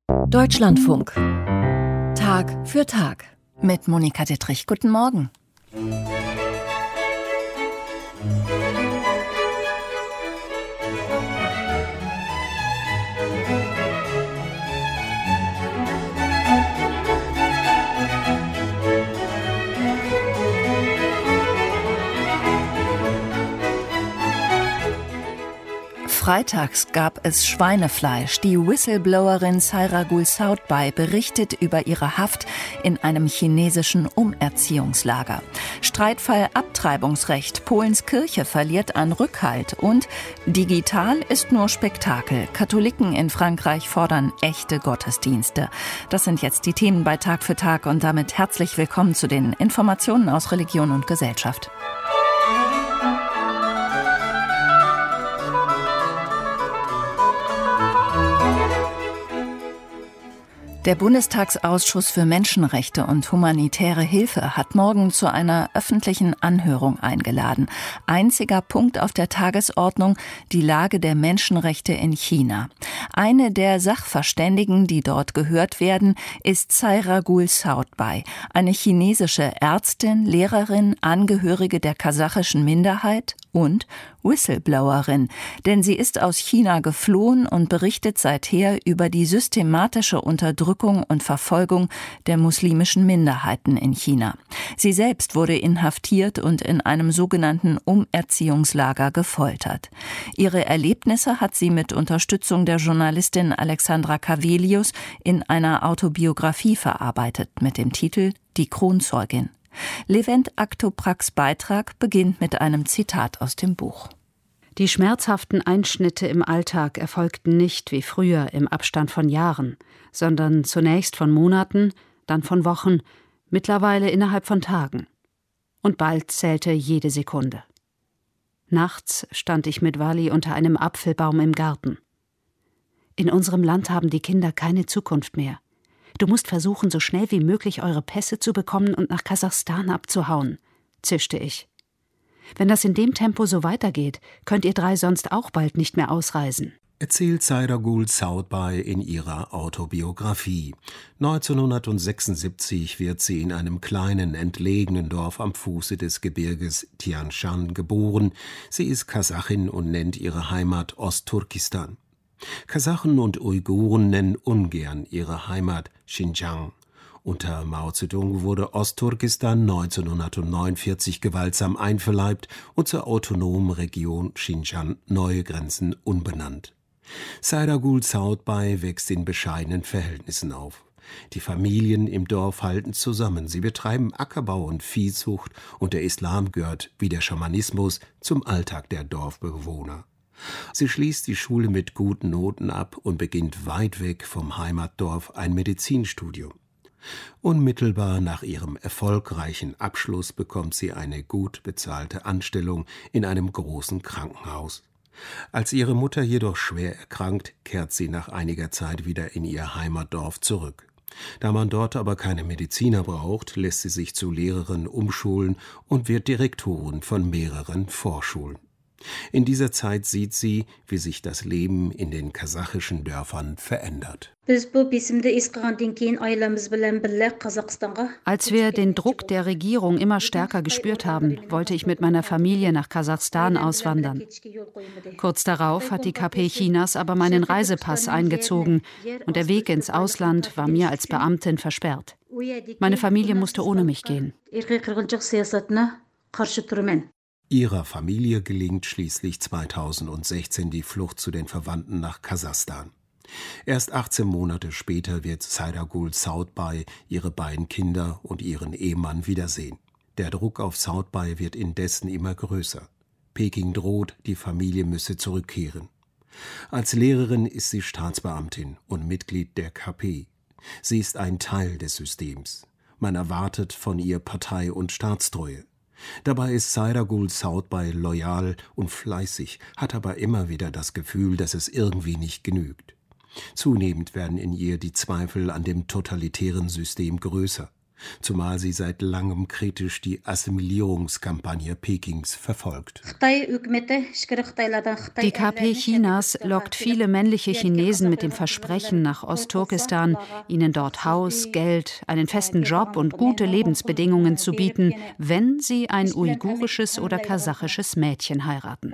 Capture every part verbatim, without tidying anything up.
Deutschlandfunk. Tag für Tag. Mit Monika Dittrich. Guten Morgen. Freitags gab es Schweinefleisch. Die Whistleblowerin Sayragul Saudbay berichtet über ihre Haft in einem chinesischen Umerziehungslager. Streitfall Abtreibungsrecht. Polens Kirche verliert an Rückhalt. Und digital ist nur Spektakel. Katholiken in Frankreich fordern echte Gottesdienste. Das sind jetzt die Themen bei Tag für Tag und damit herzlich willkommen zu den Informationen aus Religion und Gesellschaft. Der Bundestagsausschuss für Menschenrechte und humanitäre Hilfe hat morgen zu einer öffentlichen Anhörung eingeladen. Einziger Punkt auf der Tagesordnung: die Lage der Menschenrechte in China. Eine der Sachverständigen, die dort gehört werden, ist Sayragul Saudbay, eine chinesische Ärztin, Lehrerin, Angehörige der kasachischen Minderheit und Whistleblowerin, denn sie ist aus China geflohen und berichtet seither über die systematische Unterdrückung und Verfolgung der muslimischen Minderheiten in China. Sie selbst wurde inhaftiert und in einem sogenannten Umerziehungslager gefoltert. Ihre Erlebnisse hat sie mit Unterstützung der Journalistin Alexandra Cavelius in einer Autobiografie verarbeitet mit dem Titel »Die Kronzeugin«. Levent Aktopraks Beitrag beginnt mit einem Zitat aus dem Buch. Die schmerzhaften Einschnitte im Alltag erfolgten nicht wie früher im Abstand von Jahren, sondern zunächst von Monaten, dann von Wochen, mittlerweile innerhalb von Tagen. Und bald zählte jede Sekunde. Nachts stand ich mit Wally unter einem Apfelbaum im Garten. In unserem Land haben die Kinder keine Zukunft mehr. Du musst versuchen, so schnell wie möglich eure Pässe zu bekommen und nach Kasachstan abzuhauen, zischte ich. Wenn das in dem Tempo so weitergeht, könnt ihr drei sonst auch bald nicht mehr ausreisen. Erzählt Sayragul Saudbay in ihrer Autobiografie. neunzehnhundertsechsundsiebzig wird sie in einem kleinen, entlegenen Dorf am Fuße des Gebirges Tian Shan geboren. Sie ist Kasachin und nennt ihre Heimat Ostturkestan. Kasachen und Uiguren nennen ungern ihre Heimat Xinjiang. Unter Mao Zedong wurde Ostturkestan neunzehnhundertneunundvierzig gewaltsam einverleibt und zur autonomen Region Xinjiang neue Grenzen umbenannt. Sayragul Saudbay wächst in bescheidenen Verhältnissen auf. Die Familien im Dorf halten zusammen. Sie betreiben Ackerbau und Viehzucht und der Islam gehört, wie der Schamanismus, zum Alltag der Dorfbewohner. Sie schließt die Schule mit guten Noten ab und beginnt weit weg vom Heimatdorf ein Medizinstudium. Unmittelbar nach ihrem erfolgreichen Abschluss bekommt sie eine gut bezahlte Anstellung in einem großen Krankenhaus. Als ihre Mutter jedoch schwer erkrankt, kehrt sie nach einiger Zeit wieder in ihr Heimatdorf zurück. Da man dort aber keine Mediziner braucht, lässt sie sich zu Lehrerin umschulen und wird Direktorin von mehreren Vorschulen. In dieser Zeit sieht sie, wie sich das Leben in den kasachischen Dörfern verändert. Als wir den Druck der Regierung immer stärker gespürt haben, wollte ich mit meiner Familie nach Kasachstan auswandern. Kurz darauf hat die K P Chinas aber meinen Reisepass eingezogen und der Weg ins Ausland war mir als Beamtin versperrt. Meine Familie musste ohne mich gehen. Ihrer Familie gelingt schließlich zweitausendsechzehn die Flucht zu den Verwandten nach Kasachstan. Erst achtzehn Monate später wird Sayragul Saudbay ihre beiden Kinder und ihren Ehemann wiedersehen. Der Druck auf Saudbay wird indessen immer größer. Peking droht, die Familie müsse zurückkehren. Als Lehrerin ist sie Staatsbeamtin und Mitglied der K P. Sie ist ein Teil des Systems. Man erwartet von ihr Partei- und Staatstreue. Dabei ist Sayragul Saudbay loyal und fleißig, hat aber immer wieder das Gefühl, dass es irgendwie nicht genügt. Zunehmend werden in ihr die Zweifel an dem totalitären System größer. zumal sie seit langem kritisch die Assimilierungskampagne Pekings verfolgt. Die K P Chinas lockt viele männliche Chinesen mit dem Versprechen nach Ostturkestan, ihnen dort Haus, Geld, einen festen Job und gute Lebensbedingungen zu bieten, wenn sie ein uigurisches oder kasachisches Mädchen heiraten.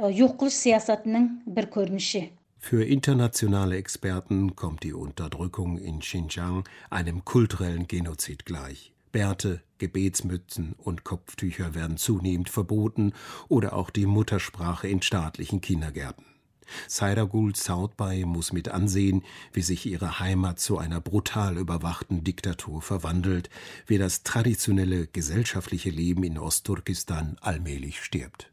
Für internationale Experten kommt die Unterdrückung in Xinjiang einem kulturellen Genozid gleich. Bärte, Gebetsmützen und Kopftücher werden zunehmend verboten oder auch die Muttersprache in staatlichen Kindergärten. Saidagul Saudbay muss mit ansehen, wie sich ihre Heimat zu einer brutal überwachten Diktatur verwandelt, wie das traditionelle gesellschaftliche Leben in Ostturkestan allmählich stirbt.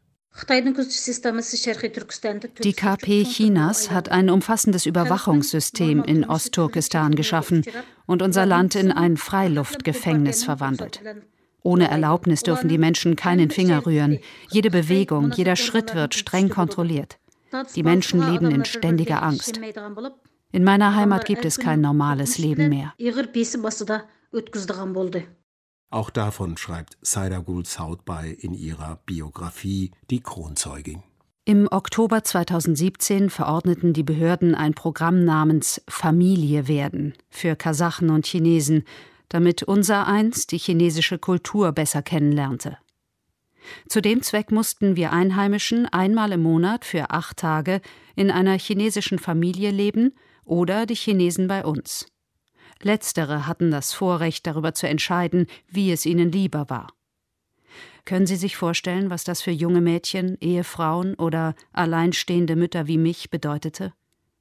Die K P Chinas hat ein umfassendes Überwachungssystem in Ostturkestan geschaffen und unser Land in ein Freiluftgefängnis verwandelt. Ohne Erlaubnis dürfen die Menschen keinen Finger rühren. Jede Bewegung, jeder Schritt wird streng kontrolliert. Die Menschen leben in ständiger Angst. In meiner Heimat gibt es kein normales Leben mehr. Auch davon schreibt Saidagul Saudbay in ihrer Biografie Die Kronzeugin. Im Oktober zweitausendsiebzehn verordneten die Behörden ein Programm namens Familie werden für Kasachen und Chinesen, damit unsereins die chinesische Kultur besser kennenlernte. Zu dem Zweck mussten wir Einheimischen einmal im Monat für acht Tage in einer chinesischen Familie leben oder die Chinesen bei uns. Letztere hatten das Vorrecht, darüber zu entscheiden, wie es ihnen lieber war. Können Sie sich vorstellen, was das für junge Mädchen, Ehefrauen oder alleinstehende Mütter wie mich bedeutete?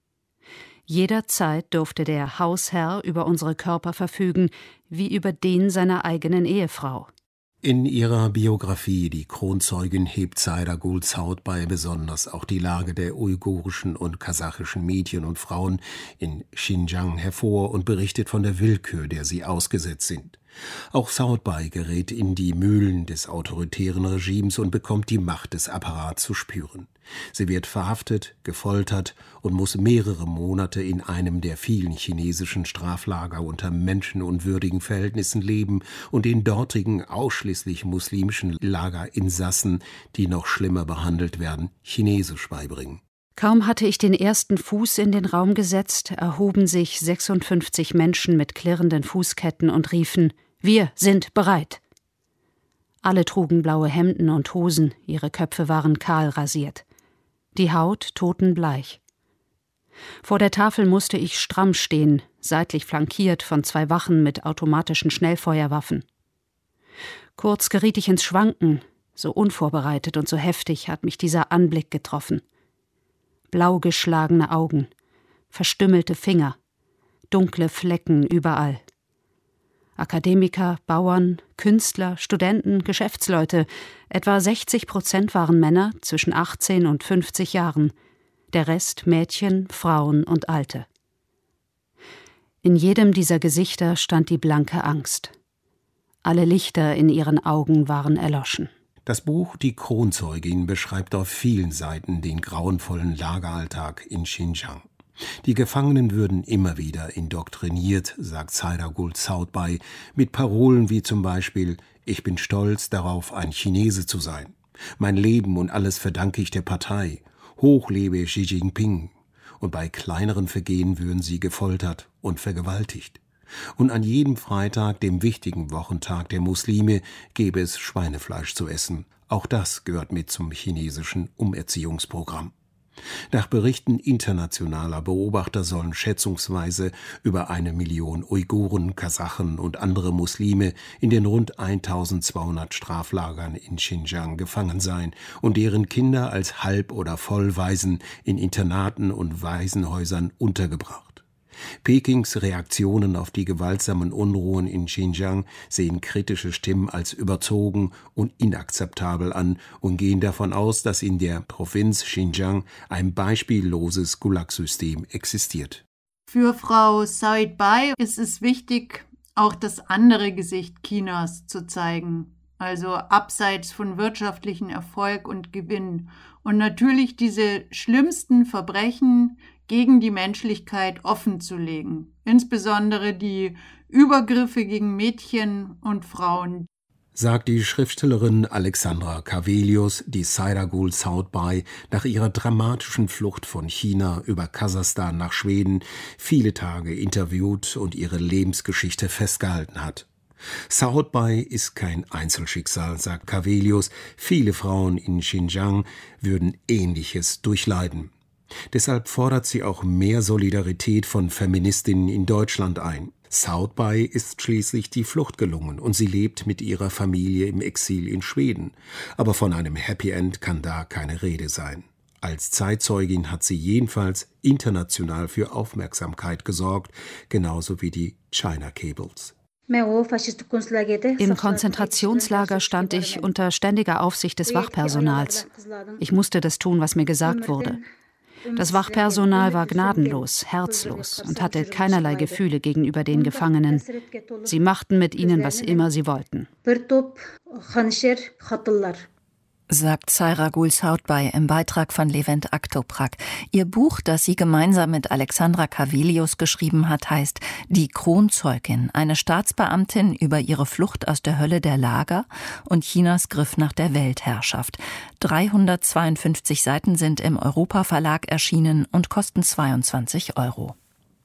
Jederzeit durfte der Hausherr über unsere Körper verfügen, wie über den seiner eigenen Ehefrau. In ihrer Biografie Die Kronzeugin hebt Saidagul Saudbay besonders auch die Lage der uigurischen und kasachischen Mädchen und Frauen in Xinjiang hervor und berichtet von der Willkür, der sie ausgesetzt sind. Auch Saudbay gerät in die Mühlen des autoritären Regimes und bekommt die Macht des Apparats zu spüren. Sie wird verhaftet, gefoltert und muss mehrere Monate in einem der vielen chinesischen Straflager unter menschenunwürdigen Verhältnissen leben und den dortigen ausschließlich muslimischen Lagerinsassen, die noch schlimmer behandelt werden, Chinesisch beibringen. Kaum hatte ich den ersten Fuß in den Raum gesetzt, erhoben sich sechsundfünfzig Menschen mit klirrenden Fußketten und riefen: »Wir sind bereit!« Alle trugen blaue Hemden und Hosen, ihre Köpfe waren kahl rasiert. Die Haut totenbleich. Vor der Tafel musste ich stramm stehen, seitlich flankiert von zwei Wachen mit automatischen Schnellfeuerwaffen. Kurz geriet ich ins Schwanken, so unvorbereitet und so heftig hat mich dieser Anblick getroffen. Blau geschlagene Augen, verstümmelte Finger, dunkle Flecken überall. Akademiker, Bauern, Künstler, Studenten, Geschäftsleute, etwa sechzig Prozent waren Männer zwischen achtzehn und fünfzig Jahren, der Rest Mädchen, Frauen und Alte. In jedem dieser Gesichter stand die blanke Angst. Alle Lichter in ihren Augen waren erloschen. Das Buch Die Kronzeugin beschreibt auf vielen Seiten den grauenvollen Lageralltag in Xinjiang. Die Gefangenen würden immer wieder indoktriniert, sagt Saidagul Saudbay, mit Parolen wie zum Beispiel: Ich bin stolz darauf, ein Chinese zu sein. Mein Leben und alles verdanke ich der Partei. Hoch lebe Xi Jinping. Und bei kleineren Vergehen würden sie gefoltert und vergewaltigt. Und an jedem Freitag, dem wichtigen Wochentag der Muslime, gäbe es Schweinefleisch zu essen. Auch das gehört mit zum chinesischen Umerziehungsprogramm. Nach Berichten internationaler Beobachter sollen schätzungsweise über eine Million Uiguren, Kasachen und andere Muslime in den rund eintausendzweihundert Straflagern in Xinjiang gefangen sein und deren Kinder als Halb- oder Vollwaisen in Internaten und Waisenhäusern untergebracht. Pekings Reaktionen auf die gewaltsamen Unruhen in Xinjiang sehen kritische Stimmen als überzogen und inakzeptabel an und gehen davon aus, dass in der Provinz Xinjiang ein beispielloses Gulag-System existiert. Für Frau Saudbay ist es wichtig, auch das andere Gesicht Chinas zu zeigen, also abseits von wirtschaftlichen Erfolg und Gewinn. Und natürlich diese schlimmsten Verbrechen gegen die Menschlichkeit offenzulegen, insbesondere die Übergriffe gegen Mädchen und Frauen, sagt die Schriftstellerin Alexandra Kavelius, die Sairagul Southby nach ihrer dramatischen Flucht von China über Kasachstan nach Schweden viele Tage interviewt und ihre Lebensgeschichte festgehalten hat. Southby ist kein Einzelschicksal, sagt Kavelius. Viele Frauen in Xinjiang würden Ähnliches durchleiden. Deshalb fordert sie auch mehr Solidarität von Feministinnen in Deutschland ein. Southby ist schließlich die Flucht gelungen und sie lebt mit ihrer Familie im Exil in Schweden. Aber von einem Happy End kann da keine Rede sein. Als Zeitzeugin hat sie jedenfalls international für Aufmerksamkeit gesorgt, genauso wie die China Cables. Im Konzentrationslager stand ich unter ständiger Aufsicht des Wachpersonals. Ich musste das tun, was mir gesagt wurde. Das Wachpersonal war gnadenlos, herzlos und hatte keinerlei Gefühle gegenüber den Gefangenen. Sie machten mit ihnen, was immer sie wollten. Sagt Sairagul Southby im Beitrag von Levent Aktoprak. Ihr Buch, das sie gemeinsam mit Alexandra Kavelius geschrieben hat, heißt Die Kronzeugin, eine Staatsbeamtin über ihre Flucht aus der Hölle der Lager und Chinas Griff nach der Weltherrschaft. dreihundertzweiundfünfzig Seiten sind im Europa Verlag erschienen und kosten zweiundzwanzig Euro.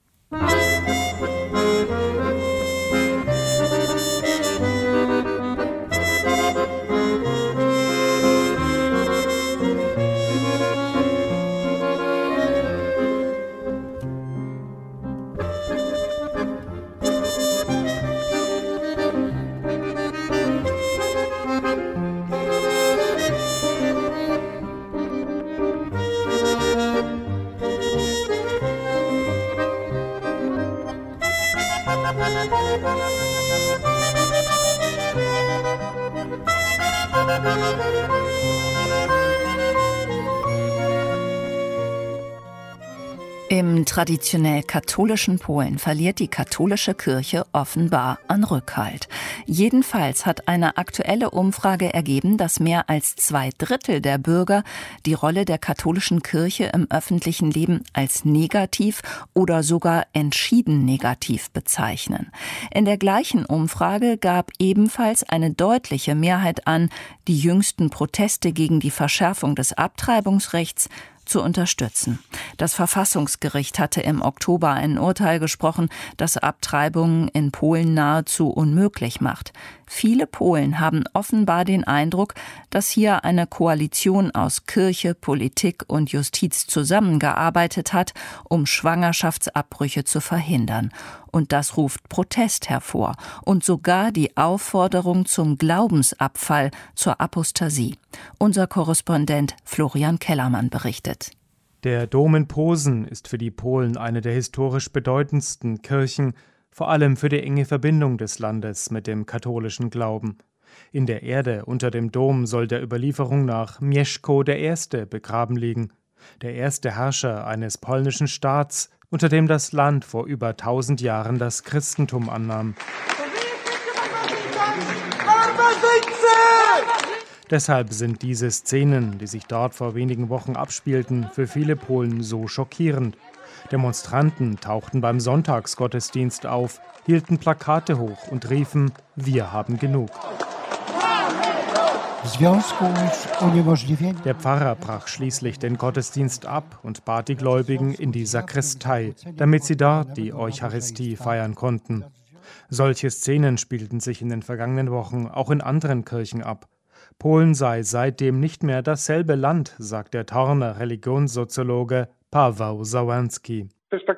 Im traditionell katholischen Polen verliert die katholische Kirche offenbar an Rückhalt. Jedenfalls hat eine aktuelle Umfrage ergeben, dass mehr als zwei Drittel der Bürger die Rolle der katholischen Kirche im öffentlichen Leben als negativ oder sogar entschieden negativ bezeichnen. In der gleichen Umfrage gab ebenfalls eine deutliche Mehrheit an, die jüngsten Proteste gegen die Verschärfung des Abtreibungsrechts zu unterstützen. Das Verfassungsgericht hatte im Oktober ein Urteil gesprochen, das Abtreibungen in Polen nahezu unmöglich macht. Viele Polen haben offenbar den Eindruck, dass hier eine Koalition aus Kirche, Politik und Justiz zusammengearbeitet hat, um Schwangerschaftsabbrüche zu verhindern. Und das ruft Protest hervor und sogar die Aufforderung zum Glaubensabfall, zur Apostasie. Unser Korrespondent Florian Kellermann berichtet. Der Dom in Posen ist für die Polen eine der historisch bedeutendsten Kirchen, vor allem für die enge Verbindung des Landes mit dem katholischen Glauben. In der Erde unter dem Dom soll der Überlieferung nach Mieszko der Erste begraben liegen, der erste Herrscher eines polnischen Staats, unter dem das Land vor über tausend Jahren das Christentum annahm. Deshalb sind diese Szenen, die sich dort vor wenigen Wochen abspielten, für viele Polen so schockierend. Demonstranten tauchten beim Sonntagsgottesdienst auf, hielten Plakate hoch und riefen: Wir haben genug. Der Pfarrer brach schließlich den Gottesdienst ab und bat die Gläubigen in die Sakristei, damit sie dort die Eucharistie feiern konnten. Solche Szenen spielten sich in den vergangenen Wochen auch in anderen Kirchen ab. Polen sei seitdem nicht mehr dasselbe Land, sagt der Torner Religionssoziologe Paweł Zawanski.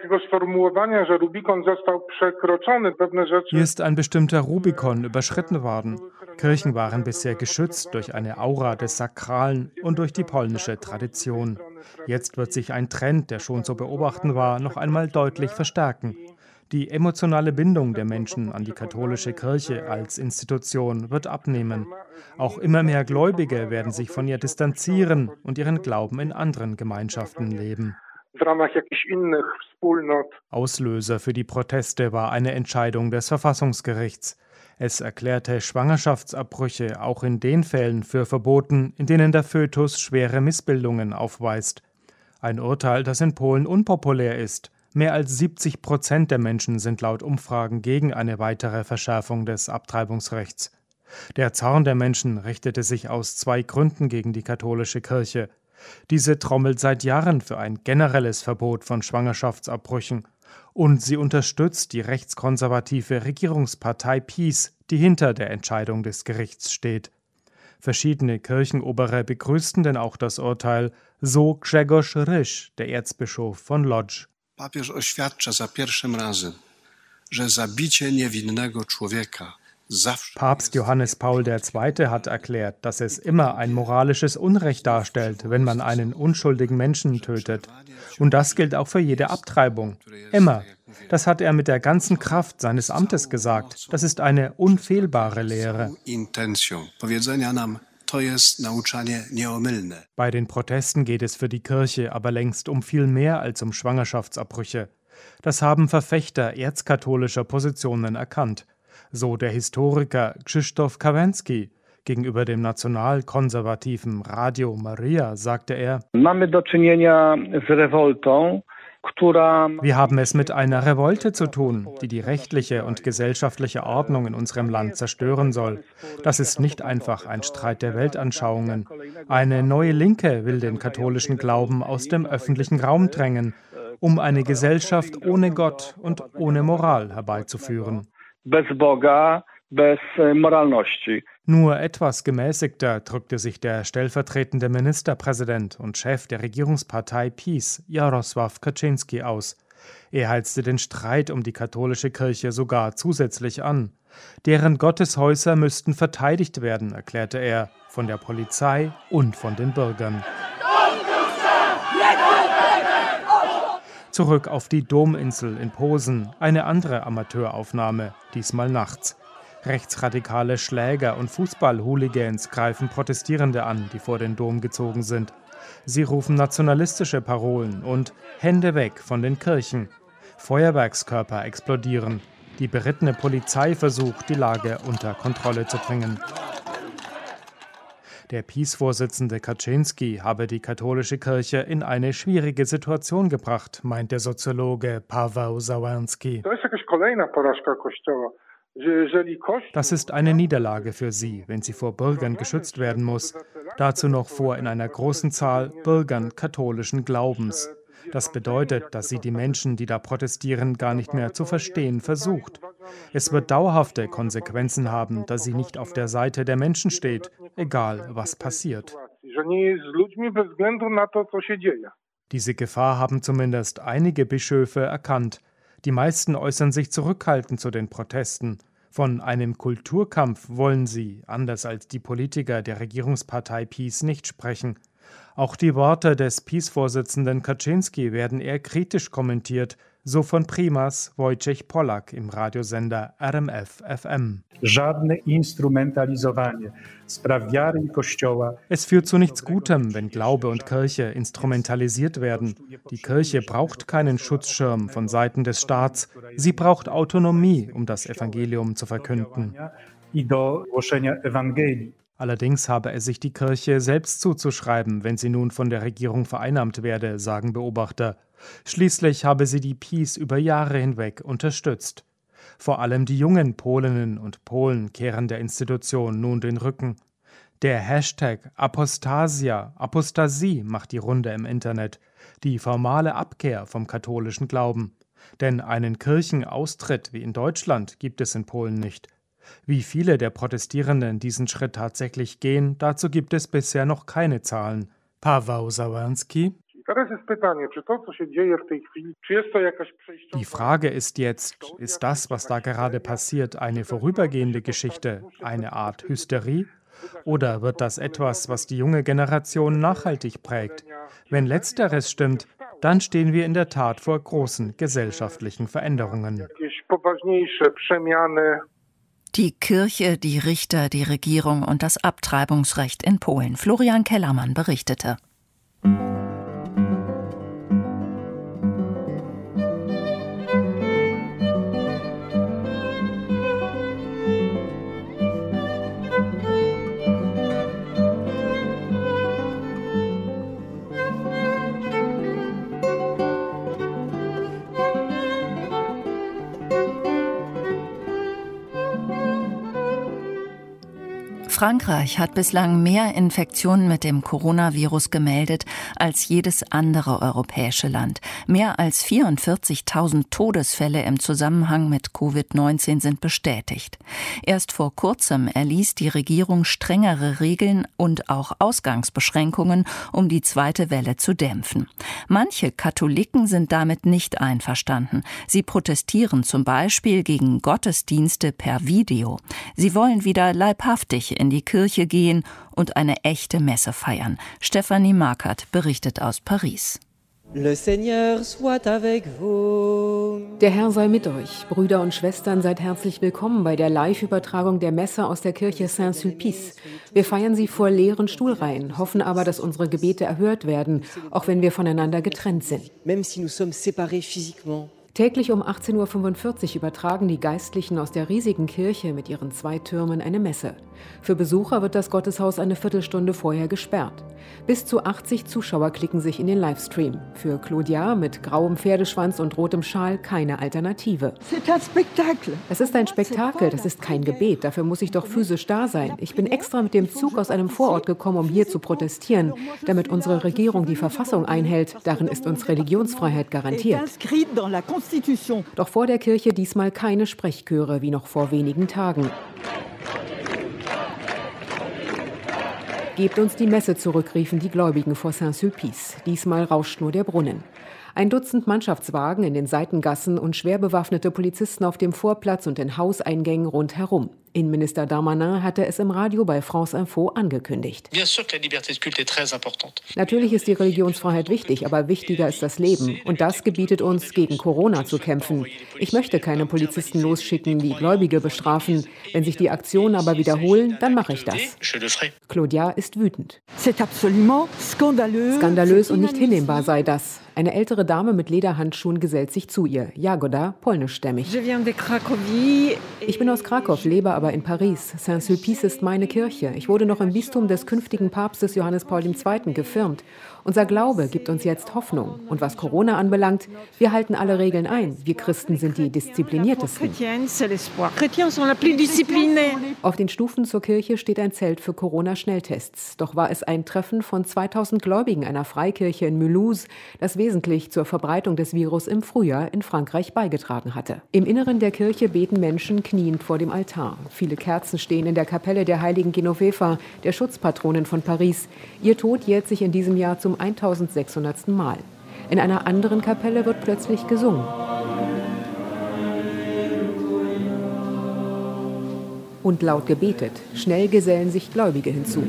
Hier ist ein bestimmter Rubikon überschritten worden. Kirchen waren bisher geschützt durch eine Aura des Sakralen und durch die polnische Tradition. Jetzt wird sich ein Trend, der schon zu beobachten war, noch einmal deutlich verstärken. Die emotionale Bindung der Menschen an die katholische Kirche als Institution wird abnehmen. Auch immer mehr Gläubige werden sich von ihr distanzieren und ihren Glauben in anderen Gemeinschaften leben. Auslöser für die Proteste war eine Entscheidung des Verfassungsgerichts. Es erklärte Schwangerschaftsabbrüche auch in den Fällen für verboten, in denen der Fötus schwere Missbildungen aufweist. Ein Urteil, das in Polen unpopulär ist. Mehr als siebzig Prozent der Menschen sind laut Umfragen gegen eine weitere Verschärfung des Abtreibungsrechts. Der Zorn der Menschen richtete sich aus zwei Gründen gegen die katholische Kirche. Diese trommelt seit Jahren für ein generelles Verbot von Schwangerschaftsabbrüchen. Und sie unterstützt die rechtskonservative Regierungspartei PiS, die hinter der Entscheidung des Gerichts steht. Verschiedene Kirchenobere begrüßten denn auch das Urteil, so Grzegorz Ryś, der Erzbischof von Łódź. Papież oświadcza za pierwszym razem, że zabicie niewinnego człowieka zawsze. Papst Johannes Paul der Zweite hat erklärt, dass es immer ein moralisches Unrecht darstellt, wenn man einen unschuldigen Menschen tötet. Und das gilt auch für jede Abtreibung. Immer. Das hat er mit der ganzen Kraft seines Amtes gesagt. Das ist eine unfehlbare Lehre. Bei den Protesten geht es für die Kirche aber längst um viel mehr als um Schwangerschaftsabbrüche. Das haben Verfechter erzkatholischer Positionen erkannt. So der Historiker Krzysztof Kawęcki. Gegenüber dem nationalkonservativen Radio Maria sagte er: Wir haben es mit einer Revolte zu tun, die die rechtliche und gesellschaftliche Ordnung in unserem Land zerstören soll. Das ist nicht einfach ein Streit der Weltanschauungen. Eine neue Linke will den katholischen Glauben aus dem öffentlichen Raum drängen, um eine Gesellschaft ohne Gott und ohne Moral herbeizuführen. Bez Boga, bez moralności. Nur etwas gemäßigter drückte sich der stellvertretende Ministerpräsident und Chef der Regierungspartei PiS, Jarosław Kaczyński, aus. Er heizte den Streit um die katholische Kirche sogar zusätzlich an. Deren Gotteshäuser müssten verteidigt werden, erklärte er, von der Polizei und von den Bürgern. Zurück auf die Dominsel in Posen, eine andere Amateuraufnahme, diesmal nachts. Rechtsradikale Schläger und Fußball-Hooligans greifen Protestierende an, die vor den Dom gezogen sind. Sie rufen nationalistische Parolen und Hände weg von den Kirchen. Feuerwerkskörper explodieren. Die berittene Polizei versucht, die Lage unter Kontrolle zu bringen. Der PiS-Vorsitzende Kaczyński habe die katholische Kirche in eine schwierige Situation gebracht, meint der Soziologe Paweł Zawanski. Das ist eine Niederlage für sie, wenn sie vor Bürgern geschützt werden muss. Dazu noch vor in einer großen Zahl Bürgern katholischen Glaubens. Das bedeutet, dass sie die Menschen, die da protestieren, gar nicht mehr zu verstehen versucht. Es wird dauerhafte Konsequenzen haben, da sie nicht auf der Seite der Menschen steht, egal was passiert. Diese Gefahr haben zumindest einige Bischöfe erkannt. Die meisten äußern sich zurückhaltend zu den Protesten. Von einem Kulturkampf wollen sie, anders als die Politiker der Regierungspartei PiS, nicht sprechen. Auch die Worte des PiS-Vorsitzenden Kaczyński werden eher kritisch kommentiert, so von Primas Wojciech Polak im Radiosender R M F F M. Es führt zu nichts Gutem, wenn Glaube und Kirche instrumentalisiert werden. Die Kirche braucht keinen Schutzschirm von Seiten des Staats. Sie braucht Autonomie, um das Evangelium zu verkünden. Allerdings habe es sich die Kirche selbst zuzuschreiben, wenn sie nun von der Regierung vereinnahmt werde, sagen Beobachter. Schließlich habe sie die PiS über Jahre hinweg unterstützt. Vor allem die jungen Polinnen und Polen kehren der Institution nun den Rücken. Der Hashtag Apostasia, Apostasie macht die Runde im Internet, die formale Abkehr vom katholischen Glauben. Denn einen Kirchenaustritt wie in Deutschland gibt es in Polen nicht. Wie viele der Protestierenden diesen Schritt tatsächlich gehen, dazu gibt es bisher noch keine Zahlen. Paweł Zawanski. Die Frage ist jetzt, ist das, was da gerade passiert, eine vorübergehende Geschichte, eine Art Hysterie? Oder wird das etwas, was die junge Generation nachhaltig prägt? Wenn Letzteres stimmt, dann stehen wir in der Tat vor großen gesellschaftlichen Veränderungen. Die Kirche, die Richter, die Regierung und das Abtreibungsrecht in Polen. Florian Kellermann berichtete. Frankreich hat bislang mehr Infektionen mit dem Coronavirus gemeldet als jedes andere europäische Land. Mehr als vierundvierzigtausend Todesfälle im Zusammenhang mit Covid neunzehn sind bestätigt. Erst vor kurzem erließ die Regierung strengere Regeln und auch Ausgangsbeschränkungen, um die zweite Welle zu dämpfen. Manche Katholiken sind damit nicht einverstanden. Sie protestieren zum Beispiel gegen Gottesdienste per Video. Sie wollen wieder leibhaftig in die Kirche gehen und eine echte Messe feiern. Stefanie Markert berichtet aus Paris. Le Seigneur soit avec vous. Der Herr sei mit euch. Brüder und Schwestern, seid herzlich willkommen bei der Live-Übertragung der Messe aus der Kirche Saint-Sulpice. Wir feiern sie vor leeren Stuhlreihen, hoffen aber, dass unsere Gebete erhört werden, auch wenn wir voneinander getrennt sind. Même si nous sommes séparés physiquement. Täglich um achtzehn Uhr fünfundvierzig übertragen die Geistlichen aus der riesigen Kirche mit ihren zwei Türmen eine Messe. Für Besucher wird das Gotteshaus eine Viertelstunde vorher gesperrt. Bis zu achtzig Zuschauer klicken sich in den Livestream. Für Claudia mit grauem Pferdeschwanz und rotem Schal keine Alternative. Es ist ein Spektakel, das ist kein Gebet. Dafür muss ich doch physisch da sein. Ich bin extra mit dem Zug aus einem Vorort gekommen, um hier zu protestieren, damit unsere Regierung die Verfassung einhält. Darin ist uns Religionsfreiheit garantiert. Doch vor der Kirche diesmal keine Sprechchöre wie noch vor wenigen Tagen. Gebt uns die Messe zurück, riefen die Gläubigen vor Saint-Sulpice. Diesmal rauscht nur der Brunnen. Ein Dutzend Mannschaftswagen in den Seitengassen und schwer bewaffnete Polizisten auf dem Vorplatz und in Hauseingängen rundherum. Innenminister Darmanin hatte es im Radio bei France Info angekündigt. Natürlich ist die Religionsfreiheit wichtig, aber wichtiger ist das Leben. Und das gebietet uns, gegen Corona zu kämpfen. Ich möchte keine Polizisten losschicken, die Gläubige bestrafen. Wenn sich die Aktionen aber wiederholen, dann mache ich das. Claudia ist wütend. Skandalös und nicht hinnehmbar sei das. Eine ältere Dame mit Lederhandschuhen gesellt sich zu ihr. Jagoda, polnischstämmig. Ich bin aus Krakow, lebe aber in Paris. Saint-Sulpice ist meine Kirche. Ich wurde noch im Bistum des künftigen Papstes Johannes Paul der Zweite gefirmt. Unser Glaube gibt uns jetzt Hoffnung. Und was Corona anbelangt, wir halten alle Regeln ein. Wir Christen sind die diszipliniertesten. Auf den Stufen zur Kirche steht ein Zelt für Corona-Schnelltests. Doch war es ein Treffen von zweitausend Gläubigen einer Freikirche in Mulhouse, das wesentlich zur Verbreitung des Virus im Frühjahr in Frankreich beigetragen hatte. Im Inneren der Kirche beten Menschen kniend vor dem Altar. Viele Kerzen stehen in der Kapelle der heiligen Genoveva, der Schutzpatronin von Paris. Ihr Tod jährt sich in diesem Jahr zum eintausendsechshundertsten Mal. In einer anderen Kapelle wird plötzlich gesungen. Und laut gebetet. Schnell gesellen sich Gläubige hinzu.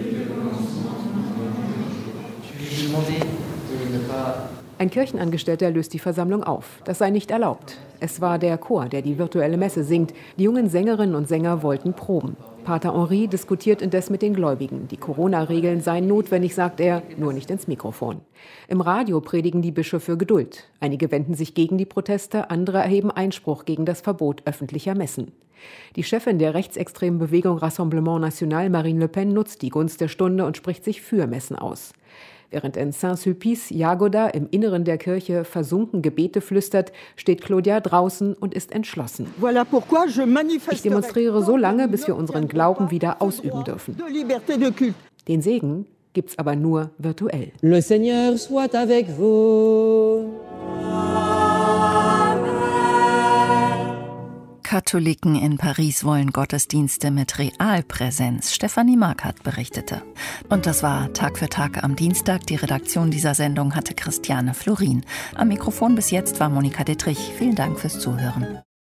Ein Kirchenangestellter löst die Versammlung auf. Das sei nicht erlaubt. Es war der Chor, der die virtuelle Messe singt. Die jungen Sängerinnen und Sänger wollten proben. Pater Henri diskutiert indes mit den Gläubigen. Die Corona-Regeln seien notwendig, sagt er, nur nicht ins Mikrofon. Im Radio predigen die Bischöfe Geduld. Einige wenden sich gegen die Proteste, andere erheben Einspruch gegen das Verbot öffentlicher Messen. Die Chefin der rechtsextremen Bewegung Rassemblement National, Marine Le Pen, nutzt die Gunst der Stunde und spricht sich für Messen aus. Während in Saint-Sulpice Jagoda im Inneren der Kirche versunken Gebete flüstert, steht Claudia draußen und ist entschlossen. Ich demonstriere so lange, bis wir unseren Glauben wieder ausüben dürfen. Den Segen gibt's aber nur virtuell. Le Seigneur soit avec vous. Katholiken in Paris wollen Gottesdienste mit Realpräsenz. Stefanie Markert berichtete. Und das war Tag für Tag am Dienstag. Die Redaktion dieser Sendung hatte Christiane Florin. Am Mikrofon bis jetzt war Monika Dittrich. Vielen Dank fürs Zuhören.